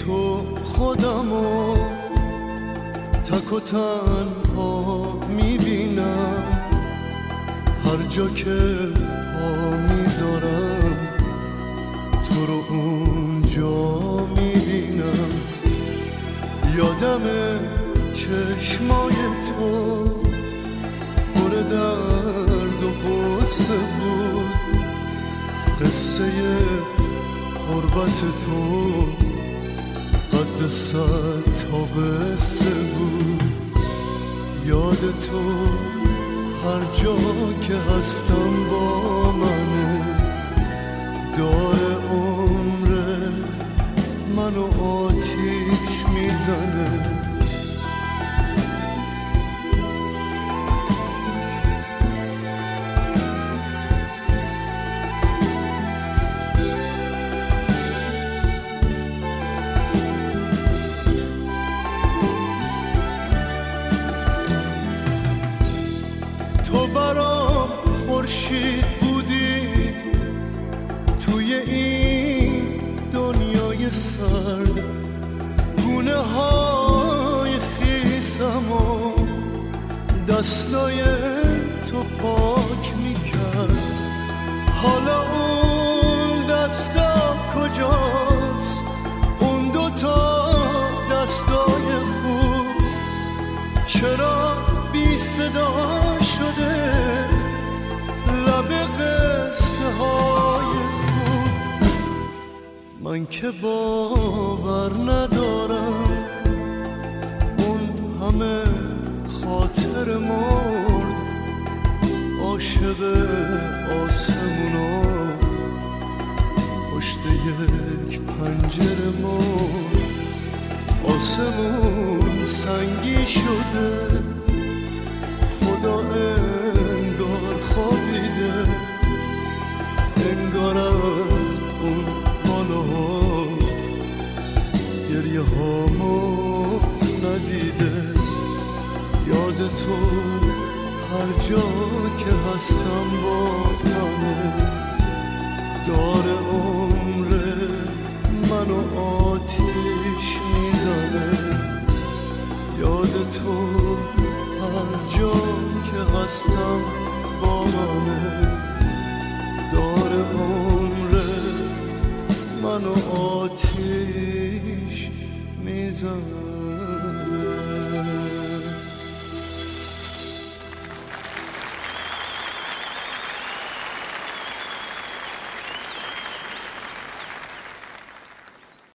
تو خودمو تک و تنها میبینم، هر جا که پا میذارم تو رو اونجا میبینم. یادم چشمای تو پر درد و غصه بود، قصه غربت تو قد 100 تا قصه بود. یاد تو هر جا که هستم با منه، داره عمر منو آتیش میزنه. تو برام خورشید بودی توی این دنیای سرد، گونه های خیسم و دستای تو پاک میکرد. حالا اون دستا کجاست، اون دوتا دستای خوب چرا بی صدا شده لب قصه های خوب؟ من که باور ندارم اون همه خاطر مرد، عاشق آسمونا پشت یک پنجره مرد. آسمون سنگی شده، خدا انگار خوابیده، انگار از اون بالاها گریه هامو ندیده. یاد تو هر جا که هستم با منه، داره عمر منو آتیش میزنه. یاد تو هر جا که هستم با منه، داره عمر منو آتیش میزنه.